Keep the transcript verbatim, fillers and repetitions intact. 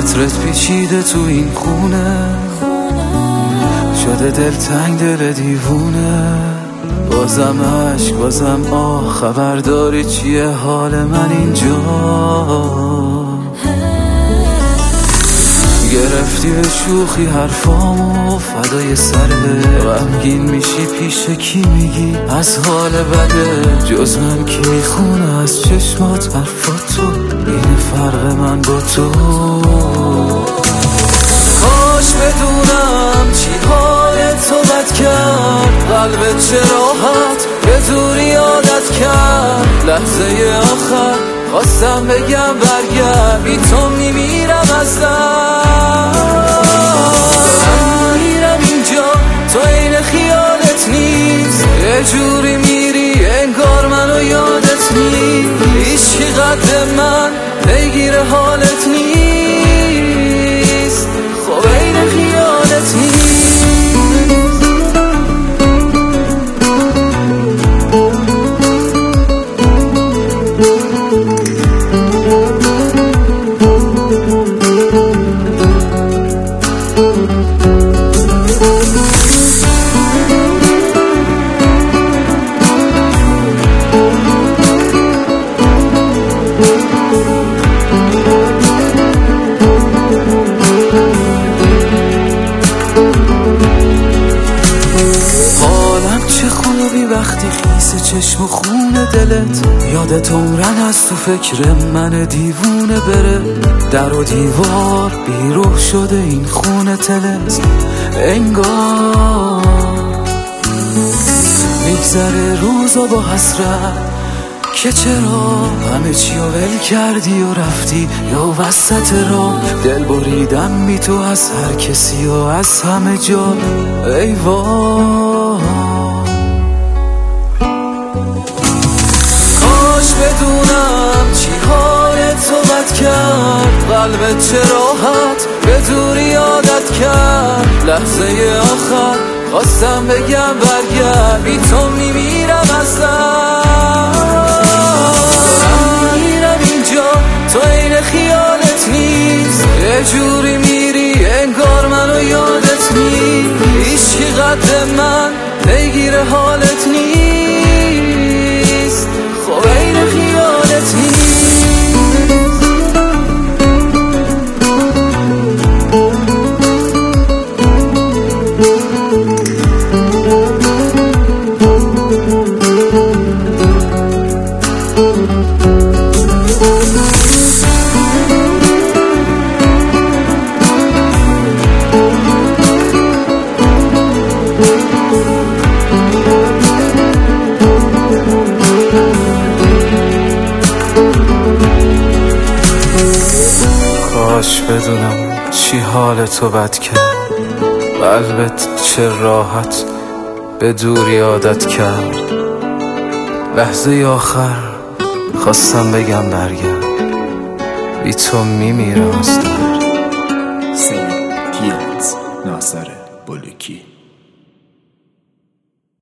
عطرت پیچیده تو این خونه، شده دلتنگ دل دیوونه. بازم عشق بازم آه، خبر داری چیه حال من اینجا؟ گرفتی به شوخی حرفامو، فدای سرده غمگین میشی پیش کی میگی از حال بده؟ جز من کی میخونه از چشمات حرفاتو؟ این فرق من با تو. کاش بدونم چی حال تو بد کرد، قلبت چه راحت به دوری عادت کرد. لحظه آخر خواستم بگم برگرد، بی تو میمیرم از درد. میرم اینجا تو این خیالت نیست، یه جوری میری انگار منو یادت نیست. هیچی قد من پیگیر حالت نیست، خب این خیالت نیست. وقتی خیس چشم و خون دلت، یادت عمرن از تو فکر من دیوونه بره. در و دیوار بیروح شده این خونه تلت، انگار میگذره روزا با حسرت که چرا همه چی رو ول کردی و رفتی یا وسط راه. دل بریدم بی تو از هر کسی و از همه جا، ای وای. بدونم چی حال تو بد کرد، قلبت چه راحت به دوری عادت کرد. لحظه آخر خواستم بگم برگرد، بی تو میمیرم از درد. میرم اینجا تو این خیالت نیست، یه جوری میری انگار منو یادت نیست. هیچی قد من پیگیر حالت نیست، خب این خیالت نیست. کاش بدونم چی حال تو بد کرد، قلبت چه راحت به دوری عادت کرد. لحظه آخر خواستم بگم برگرد، بی تو میمیرم از درد.